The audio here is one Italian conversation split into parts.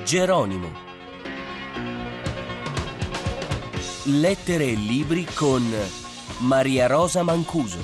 Geronimo. Lettere e libri con Maria Rosa Mancuso.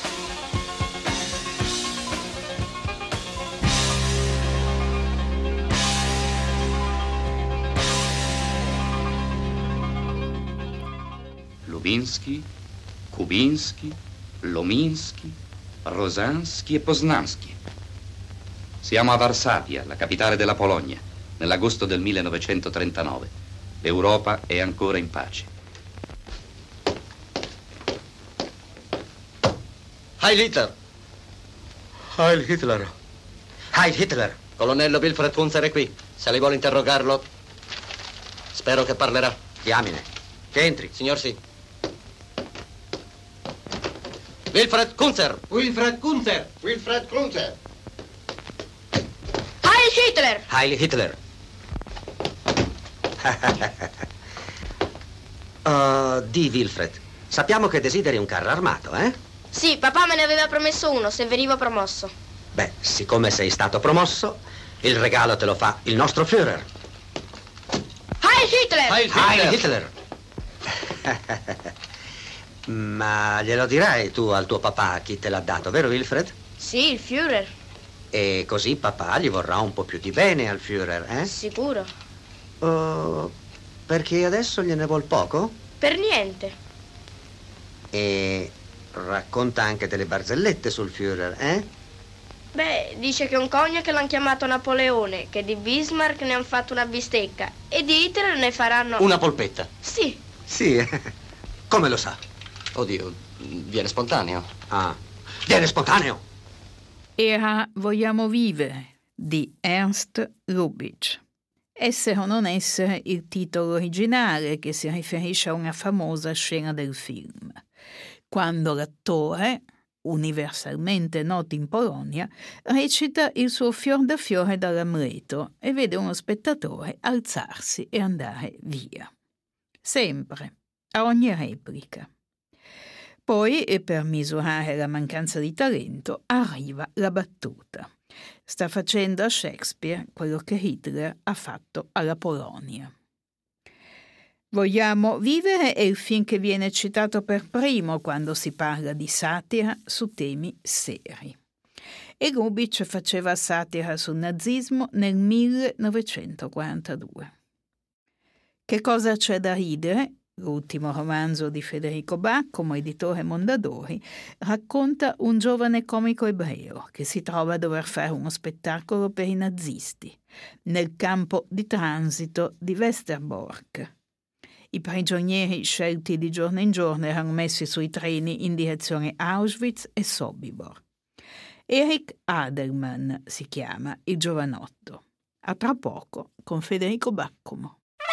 Lubinsky, Kubinsky, Lominsky, Rosansky e Poznansky. Siamo a Varsavia, la capitale della Polonia, nell'agosto del 1939. L'Europa è ancora in pace. Heil Hitler! Heil Hitler! Heil Hitler! Colonnello Wilfred Kunzer è qui. Se lei vuole interrogarlo, spero che parlerà. Diamine, che entri. Signor sì. Wilfred Kunzer! Wilfred Kunzer! Wilfred Kunzer! Heil Hitler! Heil Hitler! Di Wilfred, sappiamo che desideri un carro armato, eh? Sì, papà me ne aveva promesso uno se venivo promosso. Beh, siccome sei stato promosso, il regalo te lo fa il nostro Führer. Heil Hitler! Heil Heil Hitler! Hitler! Ma glielo dirai tu al tuo papà chi te l'ha dato, vero Wilfred? Sì, il Führer. E così papà gli vorrà un po' più di bene al Führer, eh? Sicuro. Perché adesso gliene vuol poco? Per niente. E racconta anche delle barzellette sul Führer, eh? Beh, dice che un cognac l'hanno chiamato Napoleone, che di Bismarck ne hanno fatto una bistecca e di Hitler ne faranno... Una polpetta. Sì. Sì, come lo sa? Oddio, viene spontaneo. Ah, viene spontaneo. Era Vogliamo vivere di Ernst Lubitsch. Essere o non essere il titolo originale che si riferisce a una famosa scena del film, quando l'attore, universalmente noto in Polonia, recita il suo fior da fiore dall'Amleto e vede uno spettatore alzarsi e andare via. Sempre, a ogni replica. Poi, e per misurare la mancanza di talento, arriva la battuta. Sta facendo a Shakespeare quello che Hitler ha fatto alla Polonia. Vogliamo vivere è il film che viene citato per primo quando si parla di satira su temi seri. E Lubitsch faceva satira sul nazismo nel 1942. Che cosa c'è da ridere? L'ultimo romanzo di Federico Baccomo, editore Mondadori, racconta un giovane comico ebreo che si trova a dover fare uno spettacolo per i nazisti nel campo di transito di Westerbork. I prigionieri scelti di giorno in giorno erano messi sui treni in direzione Auschwitz e Sobibor. Erich Adelmann si chiama, il giovanotto. A tra poco con Federico Baccomo.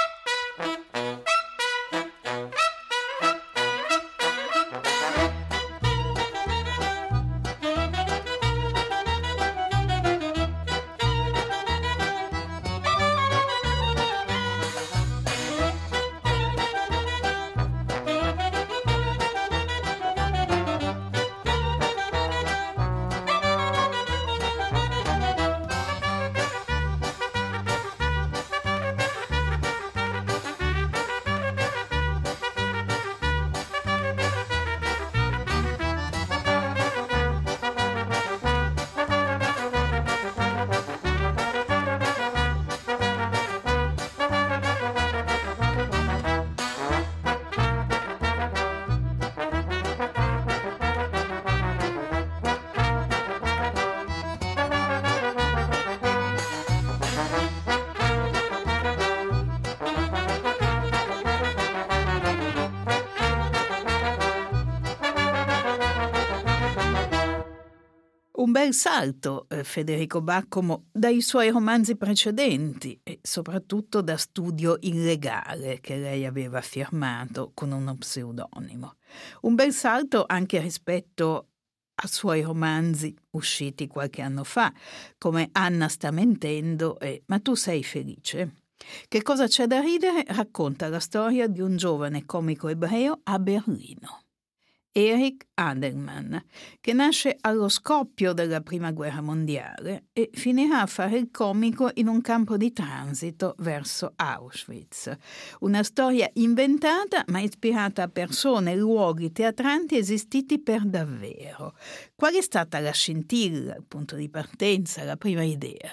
Un bel salto, Federico Baccomo, dai suoi romanzi precedenti e soprattutto da Studio illegale che lei aveva firmato con uno pseudonimo. Un bel salto anche rispetto a suoi romanzi usciti qualche anno fa, come Anna sta mentendo e Ma tu sei felice? Che cosa c'è da ridere? Racconta la storia di un giovane comico ebreo a Berlino. Erich Hadermann, che nasce allo scoppio della Prima Guerra Mondiale e finirà a fare il comico in un campo di transito verso Auschwitz. Una storia inventata ma ispirata a persone e luoghi teatranti esistiti per davvero. Qual è stata la scintilla, il punto di partenza, la prima idea?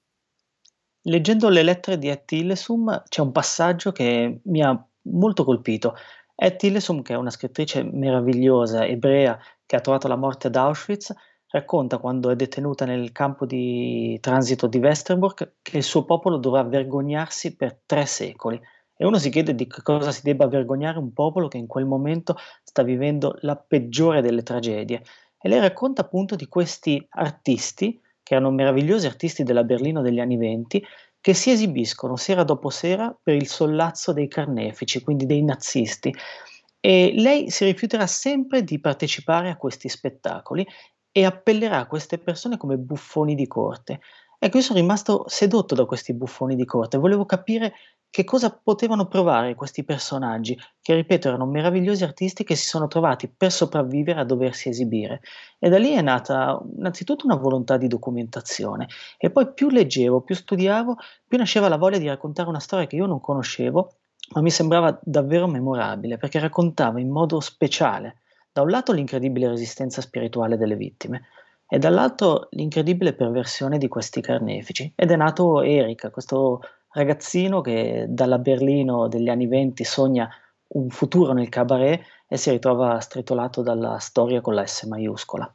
Leggendo le lettere di Etty Hillesum c'è un passaggio che mi ha molto colpito. Etty Hillesum, che è una scrittrice meravigliosa, ebrea, che ha trovato la morte ad Auschwitz, racconta quando è detenuta nel campo di transito di Westerbork che il suo popolo dovrà vergognarsi per 3 secoli. E uno si chiede di che cosa si debba vergognare un popolo che in quel momento sta vivendo la peggiore delle tragedie. E lei racconta appunto di questi artisti, che erano meravigliosi artisti della Berlino degli anni '20, che si esibiscono sera dopo sera per il sollazzo dei carnefici, quindi dei nazisti. E lei si rifiuterà sempre di partecipare a questi spettacoli e appellerà queste persone come buffoni di corte. Ecco, io sono rimasto sedotto da questi buffoni di corte, volevo capire che cosa potevano provare questi personaggi, che ripeto erano meravigliosi artisti che si sono trovati per sopravvivere a doversi esibire. E da lì è nata innanzitutto una volontà di documentazione e poi più leggevo, più studiavo, più nasceva la voglia di raccontare una storia che io non conoscevo, ma mi sembrava davvero memorabile, perché raccontava in modo speciale, da un lato l'incredibile resistenza spirituale delle vittime, e dall'altro l'incredibile perversione di questi carnefici. Ed è nato Erich, questo ragazzino che dalla Berlino degli anni '20 sogna un futuro nel cabaret e si ritrova stritolato dalla storia con la S maiuscola.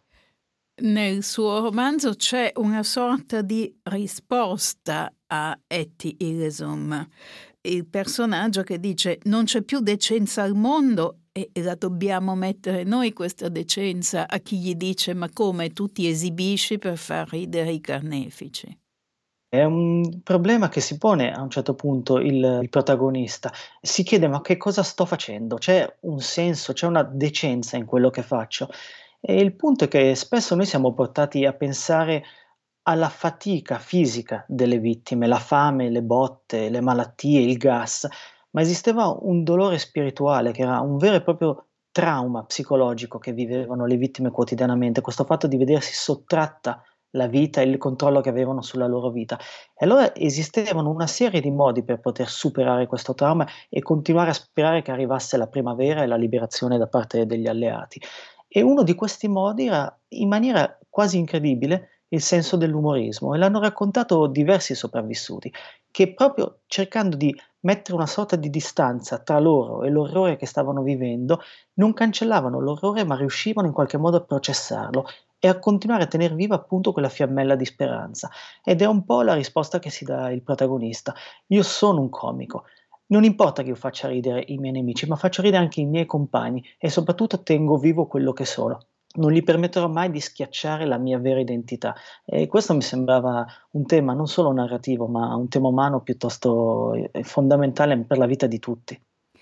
Nel suo romanzo c'è una sorta di risposta a Etty Hillesum, il personaggio che dice non c'è più decenza al mondo e la dobbiamo mettere noi questa decenza a chi gli dice ma come tu ti esibisci per far ridere i carnefici. È un problema che si pone a un certo punto il protagonista. Si chiede: "Ma che cosa sto facendo? C'è un senso, c'è una decenza in quello che faccio?" E il punto è che spesso noi siamo portati a pensare alla fatica fisica delle vittime, la fame, le botte, le malattie, il gas, ma esisteva un dolore spirituale che era un vero e proprio trauma psicologico che vivevano le vittime quotidianamente, questo fatto di vedersi sottratta la vita e il controllo che avevano sulla loro vita. E allora esistevano una serie di modi per poter superare questo trauma e continuare a sperare che arrivasse la primavera e la liberazione da parte degli alleati. E uno di questi modi era, in maniera quasi incredibile, il senso dell'umorismo, e l'hanno raccontato diversi sopravvissuti, che proprio cercando di mettere una sorta di distanza tra loro e l'orrore che stavano vivendo, non cancellavano l'orrore ma riuscivano in qualche modo a processarlo e a continuare a tener viva appunto quella fiammella di speranza. Ed è un po' la risposta che si dà il protagonista: io sono un comico, non importa che io faccia ridere i miei nemici, ma faccio ridere anche i miei compagni e soprattutto tengo vivo quello che sono. Non gli permetterò mai di schiacciare la mia vera identità. E questo mi sembrava un tema non solo narrativo, ma un tema umano piuttosto fondamentale per la vita di tutti.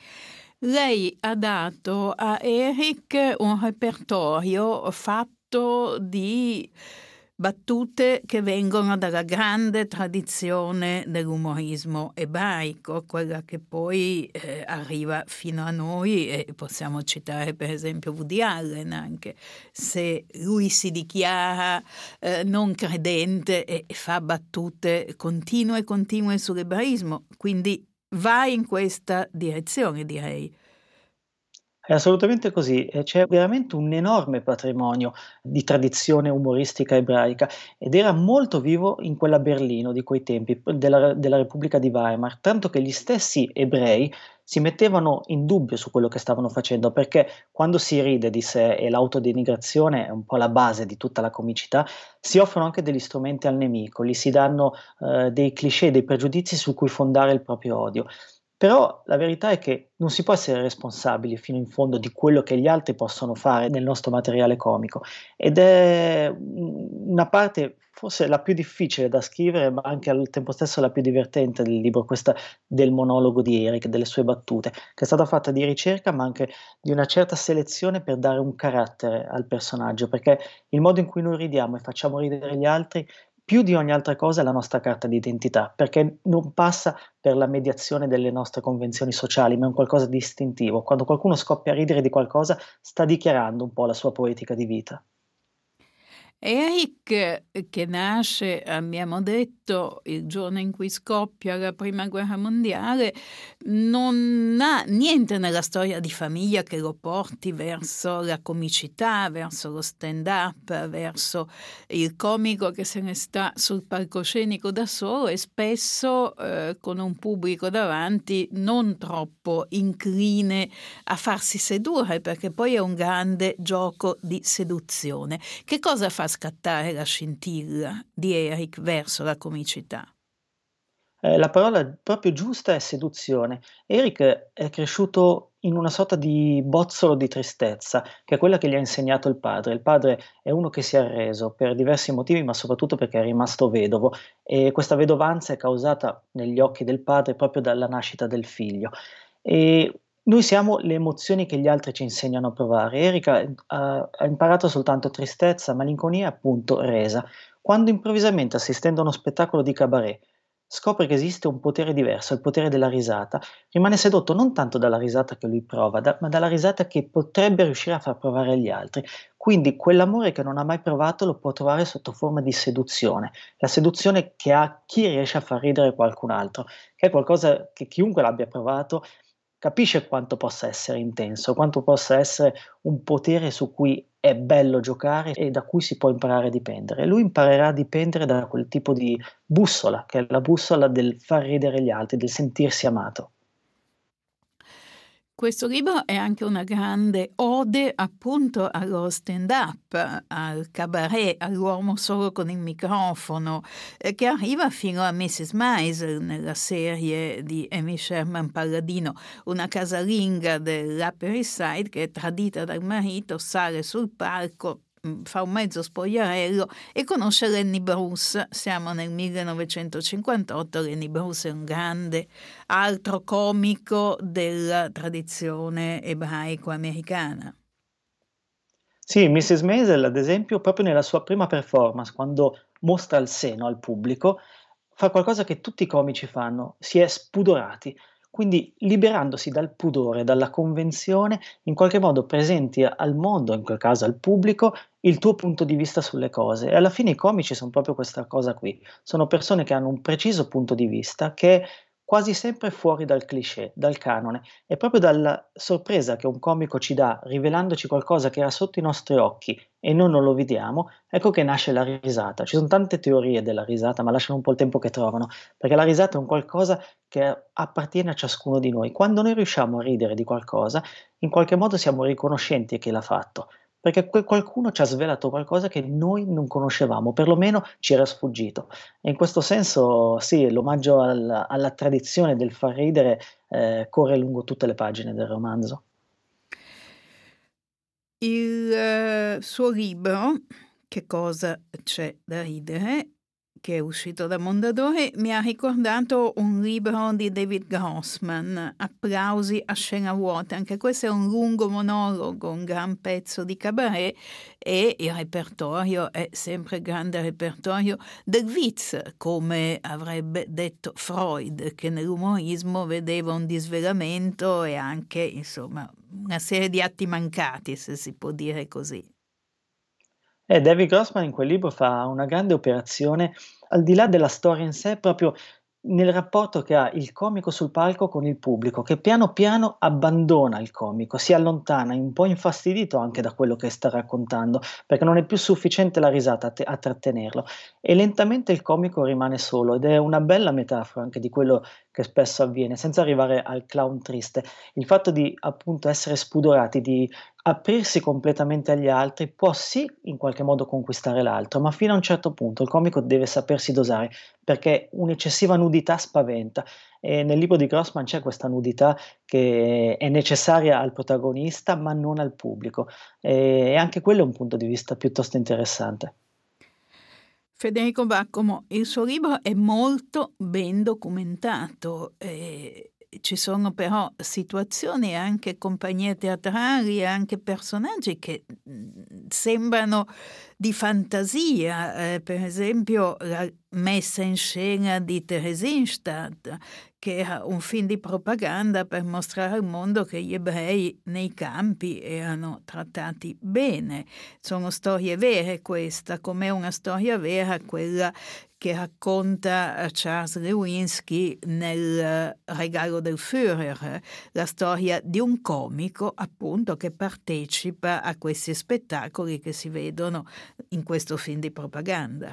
Lei ha dato a Erich un repertorio fatto di battute che vengono dalla grande tradizione dell'umorismo ebraico, quella che poi arriva fino a noi, e possiamo citare per esempio Woody Allen anche, se lui si dichiara non credente e fa battute continue sull'ebraismo, quindi va in questa direzione, direi. È assolutamente così, e c'è veramente un enorme patrimonio di tradizione umoristica ebraica ed era molto vivo in quella Berlino di quei tempi, della Repubblica di Weimar, tanto che gli stessi ebrei si mettevano in dubbio su quello che stavano facendo, perché quando si ride di sé e l'autodenigrazione è un po' la base di tutta la comicità, si offrono anche degli strumenti al nemico, gli si danno dei cliché, dei pregiudizi su cui fondare il proprio odio. Però la verità è che non si può essere responsabili fino in fondo di quello che gli altri possono fare nel nostro materiale comico, ed è una parte forse la più difficile da scrivere, ma anche al tempo stesso la più divertente del libro, questa del monologo di Erich, delle sue battute, che è stata fatta di ricerca ma anche di una certa selezione per dare un carattere al personaggio, perché il modo in cui noi ridiamo e facciamo ridere gli altri più di ogni altra cosa è la nostra carta d'identità, perché non passa per la mediazione delle nostre convenzioni sociali, ma è un qualcosa di istintivo. Quando qualcuno scoppia a ridere di qualcosa, sta dichiarando un po' la sua poetica di vita. Eric, che nasce, abbiamo detto, il giorno in cui scoppia la Prima Guerra Mondiale, non ha niente nella storia di famiglia che lo porti verso la comicità, verso lo stand-up, verso il comico che se ne sta sul palcoscenico da solo e spesso con un pubblico davanti non troppo incline a farsi sedurre, perché poi è un grande gioco di seduzione. Che cosa fa scattare la scintilla di Eric verso la comicità? La parola proprio giusta è seduzione. Eric è cresciuto in una sorta di bozzolo di tristezza, che è quella che gli ha insegnato il padre. Il padre è uno che si è arreso per diversi motivi, ma soprattutto perché è rimasto vedovo, e questa vedovanza è causata negli occhi del padre proprio dalla nascita del figlio. E noi siamo le emozioni che gli altri ci insegnano a provare. Eric ha imparato soltanto tristezza, malinconia e appunto resa. Quando improvvisamente, assistendo a uno spettacolo di cabaret, scopre che esiste un potere diverso, il potere della risata, rimane sedotto non tanto dalla risata che lui prova, ma dalla risata che potrebbe riuscire a far provare agli altri. Quindi quell'amore che non ha mai provato lo può trovare sotto forma di seduzione, la seduzione che ha chi riesce a far ridere qualcun altro, che è qualcosa che chiunque l'abbia provato capisce quanto possa essere intenso, quanto possa essere un potere su cui è bello giocare e da cui si può imparare a dipendere. Lui imparerà a dipendere da quel tipo di bussola, che è la bussola del far ridere gli altri, del sentirsi amato. Questo libro è anche una grande ode appunto allo stand-up, al cabaret, all'uomo solo con il microfono, che arriva fino a Mrs. Maisel nella serie di Amy Sherman Palladino, una casalinga dell'Upper East Side che è tradita dal marito, sale sul palco, fa un mezzo spogliarello e conosce Lenny Bruce. Siamo nel 1958, Lenny Bruce è un grande altro comico della tradizione ebraico-americana. Sì, Mrs. Maisel, ad esempio, proprio nella sua prima performance, quando mostra il seno al pubblico, fa qualcosa che tutti i comici fanno, si è spudorati. Quindi liberandosi dal pudore, dalla convenzione, in qualche modo presenti al mondo, in quel caso al pubblico, il tuo punto di vista sulle cose. E alla fine i comici sono proprio questa cosa qui. Sono persone che hanno un preciso punto di vista che è quasi sempre fuori dal cliché, dal canone. È proprio dalla sorpresa che un comico ci dà, rivelandoci qualcosa che era sotto i nostri occhi e noi non lo vediamo, ecco che nasce la risata. Ci sono tante teorie della risata, ma lasciano un po' il tempo che trovano, perché la risata è un qualcosa che appartiene a ciascuno di noi. Quando noi riusciamo a ridere di qualcosa, in qualche modo siamo riconoscenti che l'ha fatto, perché qualcuno ci ha svelato qualcosa che noi non conoscevamo, perlomeno ci era sfuggito. E in questo senso, sì, l'omaggio alla tradizione del far ridere corre lungo tutte le pagine del romanzo. Il suo libro, Che cosa c'è da ridere, che è uscito da Mondadori, mi ha ricordato un libro di David Grossman, Applausi a scena vuota. Anche questo è un lungo monologo, un gran pezzo di cabaret, e il repertorio è sempre il grande repertorio del Witz, come avrebbe detto Freud, che nell'umorismo vedeva un disvelamento e anche, insomma, una serie di atti mancati, se si può dire così. David Grossman in quel libro fa una grande operazione, al di là della storia in sé, proprio nel rapporto che ha il comico sul palco con il pubblico, che piano piano abbandona il comico, si allontana, un po' infastidito anche da quello che sta raccontando, perché non è più sufficiente la risata a trattenerlo, e lentamente il comico rimane solo, ed è una bella metafora anche di quello che spesso avviene, senza arrivare al clown triste. Il fatto di appunto essere spudorati, di aprirsi completamente agli altri, può sì in qualche modo conquistare l'altro, ma fino a un certo punto il comico deve sapersi dosare, perché un'eccessiva nudità spaventa, e nel libro di Grossman c'è questa nudità che è necessaria al protagonista ma non al pubblico, e anche quello è un punto di vista piuttosto interessante. Federico Baccomo, il suo libro è molto ben documentato, ci sono però situazioni e anche compagnie teatrali e anche personaggi che sembrano di fantasia, per esempio la messa in scena di Theresienstadt, che era un film di propaganda per mostrare al mondo che gli ebrei nei campi erano trattati bene. Sono storie vere questa, come una storia vera quella che racconta Charles Lewinsky nel Regalo del Führer, la storia di un comico appunto che partecipa a questi spettacoli che si vedono in questo film di propaganda.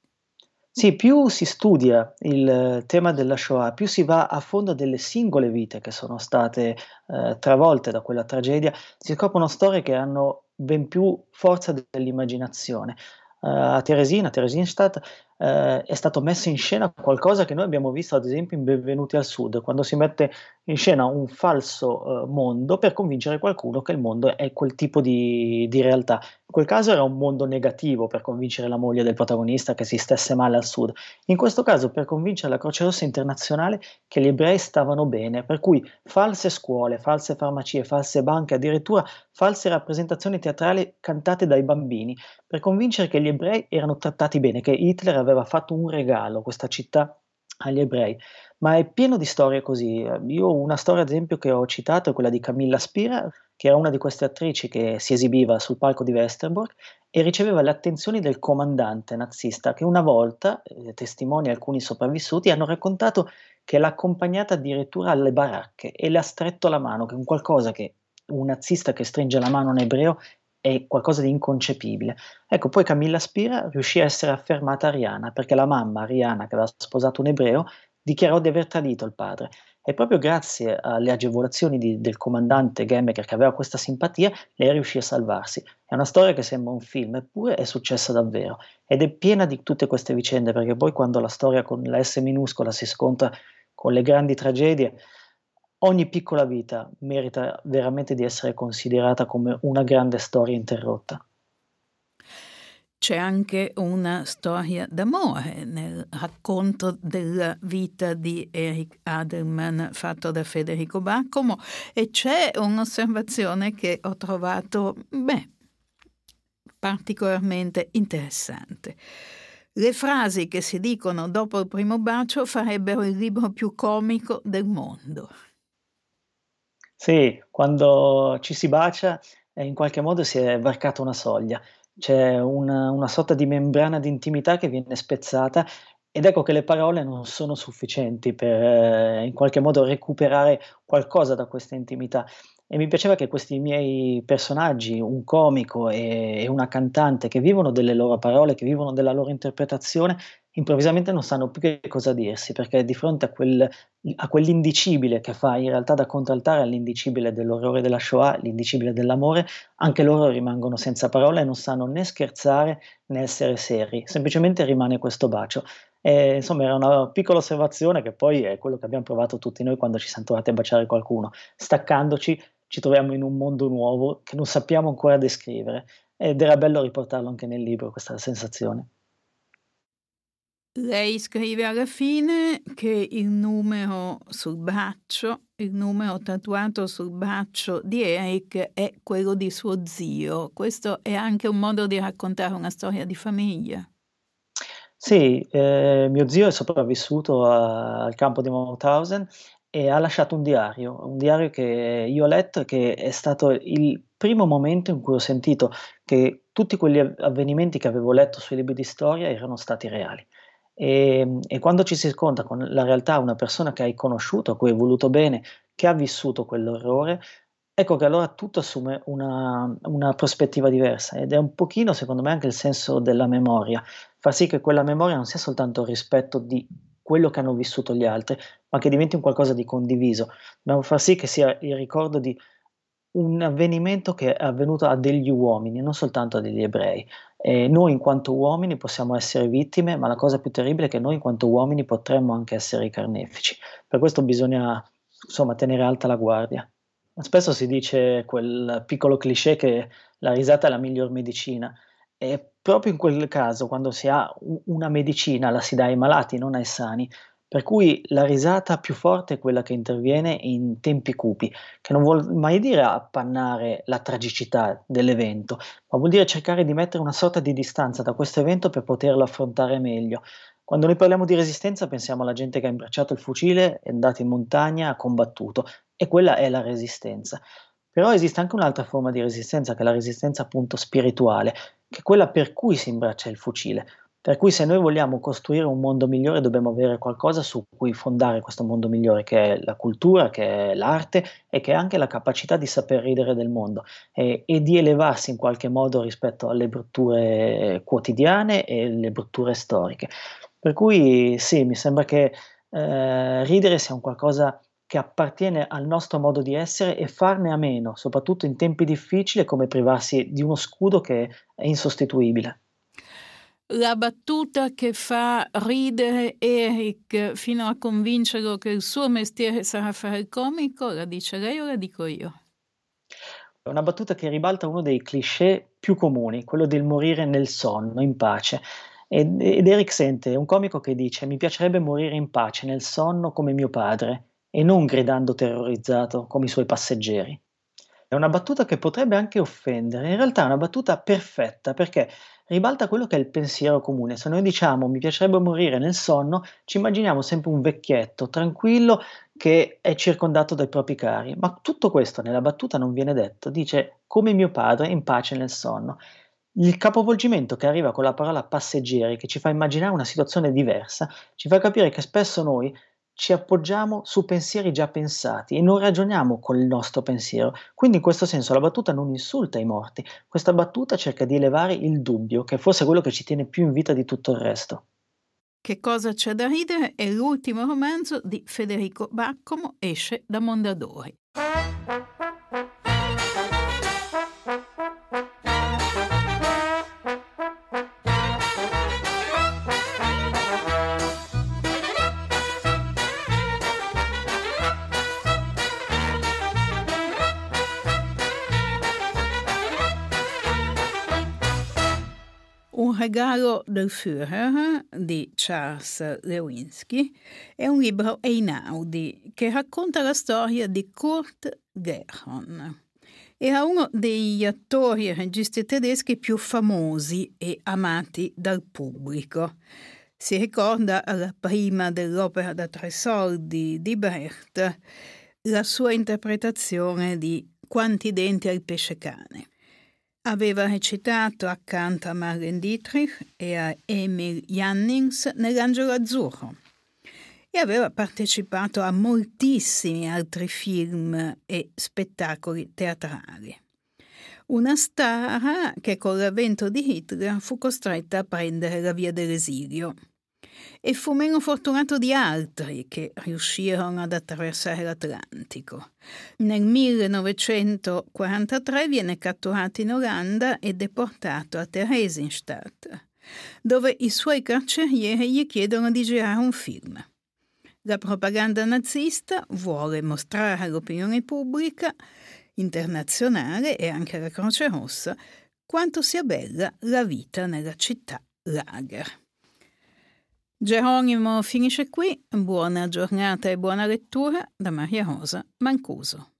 Sì, più si studia il tema della Shoah, più si va a fondo delle singole vite che sono state travolte da quella tragedia, si scoprono storie che hanno ben più forza dell'immaginazione. A Theresienstadt è stato messo in scena qualcosa che noi abbiamo visto ad esempio in Benvenuti al Sud, quando si mette in scena un falso mondo per convincere qualcuno che il mondo è quel tipo di realtà. In quel caso era un mondo negativo per convincere la moglie del protagonista che si stesse male al sud. In questo caso per convincere la Croce Rossa Internazionale che gli ebrei stavano bene, per cui false scuole, false farmacie, false banche, addirittura false rappresentazioni teatrali cantate dai bambini, per convincere che gli ebrei erano trattati bene, che Hitler aveva fatto un regalo, questa città, agli ebrei. Ma è pieno di storie così. Io una storia ad esempio che ho citato è quella di Camilla Spira, che era una di queste attrici che si esibiva sul palco di Westerbork e riceveva le attenzioni del comandante nazista, che una volta, testimoni alcuni sopravvissuti, hanno raccontato che l'ha accompagnata addirittura alle baracche e le ha stretto la mano, che è un qualcosa che un nazista che stringe la mano a un ebreo è qualcosa di inconcepibile. Ecco, poi Camilla Spira riuscì a essere affermata ariana, perché la mamma ariana, che aveva sposato un ebreo, dichiarò di aver tradito il padre. E proprio grazie alle agevolazioni del comandante Gemmeker, che aveva questa simpatia, lei riuscì a salvarsi. È una storia che sembra un film, eppure è successa davvero. Ed è piena di tutte queste vicende, perché poi quando la storia con la S minuscola si scontra con le grandi tragedie, ogni piccola vita merita veramente di essere considerata come una grande storia interrotta. C'è anche una storia d'amore nel racconto della vita di Erich Adelman fatto da Federico Baccomo e c'è un'osservazione che ho trovato, particolarmente interessante. Le frasi che si dicono dopo il primo bacio farebbero il libro più comico del mondo. Sì, quando ci si bacia, in qualche modo si è varcata una soglia. C'è una sorta di membrana di intimità che viene spezzata ed ecco che le parole non sono sufficienti per, in qualche modo recuperare qualcosa da questa intimità. E mi piaceva che questi miei personaggi, un comico e una cantante che vivono delle loro parole, che vivono della loro interpretazione, improvvisamente non sanno più che cosa dirsi, perché di fronte a quell'indicibile che fa in realtà da contraltare all'indicibile dell'orrore della Shoah, l'indicibile dell'amore, anche loro rimangono senza parole e non sanno né scherzare né essere seri, semplicemente rimane questo bacio. Insomma era una piccola osservazione che poi è quello che abbiamo provato tutti noi quando ci siamo trovati a baciare qualcuno. Staccandoci ci troviamo in un mondo nuovo che non sappiamo ancora descrivere ed era bello riportarlo anche nel libro, questa sensazione. Lei scrive alla fine che il numero tatuato sul braccio di Eric è quello di suo zio. Questo è anche un modo di raccontare una storia di famiglia. Sì, mio zio è sopravvissuto al campo di Mauthausen e ha lasciato un diario che io ho letto e che è stato il primo momento in cui ho sentito che tutti quegli avvenimenti che avevo letto sui libri di storia erano stati reali. E quando ci si scontra con la realtà, una persona che hai conosciuto, a cui hai voluto bene, che ha vissuto quell'orrore, ecco che allora tutto assume una prospettiva diversa ed è un pochino, secondo me, anche il senso della memoria, far sì che quella memoria non sia soltanto il rispetto di quello che hanno vissuto gli altri, ma che diventi un qualcosa di condiviso. Dobbiamo far sì che sia il ricordo di un avvenimento che è avvenuto a degli uomini, non soltanto a degli ebrei. Noi in quanto uomini possiamo essere vittime, ma la cosa più terribile è che noi in quanto uomini potremmo anche essere i carnefici. Per questo bisogna, insomma, tenere alta la guardia. Spesso si dice quel piccolo cliché che la risata è la miglior medicina. E proprio in quel caso, quando si ha una medicina, la si dà ai malati, non ai sani. per cui la risata più forte è quella che interviene in tempi cupi, che non vuol mai dire appannare la tragicità dell'evento, ma vuol dire cercare di mettere una sorta di distanza da questo evento per poterlo affrontare meglio. Quando noi parliamo di resistenza pensiamo alla gente che ha imbracciato il fucile, è andato in montagna, ha combattuto, e quella è la resistenza. Però esiste anche un'altra forma di resistenza, che è la resistenza appunto spirituale, che è quella per cui si imbraccia il fucile. Per cui se noi vogliamo costruire un mondo migliore dobbiamo avere qualcosa su cui fondare questo mondo migliore, che è la cultura, che è l'arte e che è anche la capacità di saper ridere del mondo e di elevarsi in qualche modo rispetto alle brutture quotidiane e le brutture storiche. Per cui sì, mi sembra che ridere sia un qualcosa che appartiene al nostro modo di essere e farne a meno, soprattutto in tempi difficili, è come privarsi di uno scudo che è insostituibile. La battuta che fa ridere Eric fino a convincerlo che il suo mestiere sarà fare il comico, la dice lei o la dico io? È una battuta che ribalta uno dei cliché più comuni, quello del morire nel sonno, in pace. Ed Eric Sente è un comico che dice: mi piacerebbe morire in pace nel sonno come mio padre e non gridando terrorizzato come i suoi passeggeri. È una battuta che potrebbe anche offendere, in realtà è una battuta perfetta perché ribalta quello che è il pensiero comune. Se noi diciamo mi piacerebbe morire nel sonno, ci immaginiamo sempre un vecchietto tranquillo che è circondato dai propri cari, ma tutto questo nella battuta non viene detto, dice come mio padre in pace nel sonno. Il capovolgimento che arriva con la parola passeggeri, che ci fa immaginare una situazione diversa, ci fa capire che spesso noi ci appoggiamo su pensieri già pensati e non ragioniamo col nostro pensiero. Quindi in questo senso la battuta non insulta i morti, questa battuta cerca di elevare il dubbio, che è forse quello che ci tiene più in vita di tutto il resto. Che cosa c'è da ridere è l'ultimo romanzo di Federico Baccomo, esce da Mondadori. Un regalo del Führer di Charles Lewinsky è un libro Einaudi che racconta la storia di Kurt Gerhon. Era uno degli attori e registi tedeschi più famosi e amati dal pubblico. Si ricorda alla prima dell'opera da 3 soldi di Brecht la sua interpretazione di Quanti denti ha il pesce cane. Aveva recitato accanto a Marlene Dietrich e a Emil Jannings nell'Angelo Azzurro e aveva partecipato a moltissimi altri film e spettacoli teatrali. Una star che con l'avvento di Hitler fu costretta a prendere la via dell'esilio e fu meno fortunato di altri che riuscirono ad attraversare l'Atlantico. Nel 1943 viene catturato in Olanda e deportato a Theresienstadt, dove i suoi carcerieri gli chiedono di girare un film. La propaganda nazista vuole mostrare all'opinione pubblica internazionale e anche alla Croce Rossa quanto sia bella la vita nella città lager. Geronimo finisce qui, buona giornata e buona lettura da Maria Rosa Mancuso.